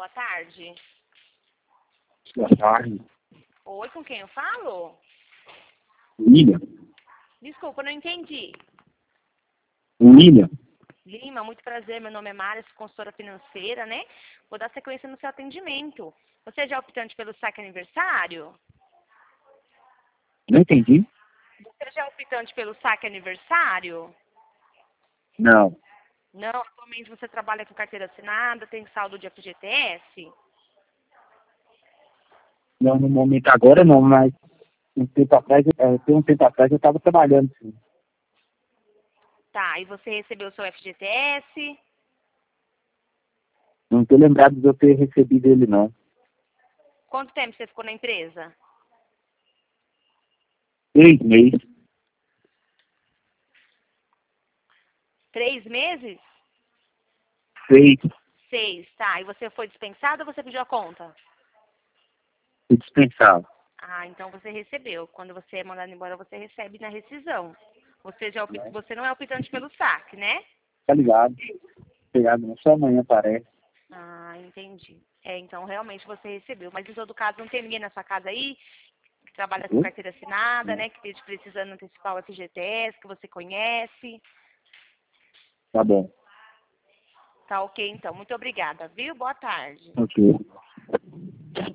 boa tarde. Boa tarde. Oi, com quem eu falo? William. Desculpa, não entendi. William. Lima, muito prazer, meu nome é Mara, sou consultora financeira, né? Vou dar sequência no seu atendimento. Você já é optante pelo saque aniversário? Não entendi? Você já é optante pelo saque aniversário? Não. Não, atualmente você trabalha com carteira assinada, tem saldo de FGTS? Não, no momento agora não, mas tem um tempo atrás eu estava trabalhando, sim. Tá, e você recebeu o seu FGTS? Não estou lembrado de eu ter recebido ele, não. Quanto tempo você ficou na empresa? 3 meses. 3 meses? 6. 6, tá. E você foi dispensado ou você pediu a conta? Fui dispensado. Ah, então você recebeu. Quando você é mandado embora, você recebe na rescisão. Você não é optante pelo saque, né? Tá ligado? Pegado, não. Só amanhã aparece. Ah, entendi. Então realmente você recebeu. Mas em todo caso, não tem ninguém na sua casa aí que trabalha com carteira assinada, né? Que esteja precisando antecipar o FGTS, que você conhece. Tá bom. Tá ok, então. Muito obrigada, viu? Boa tarde. Ok.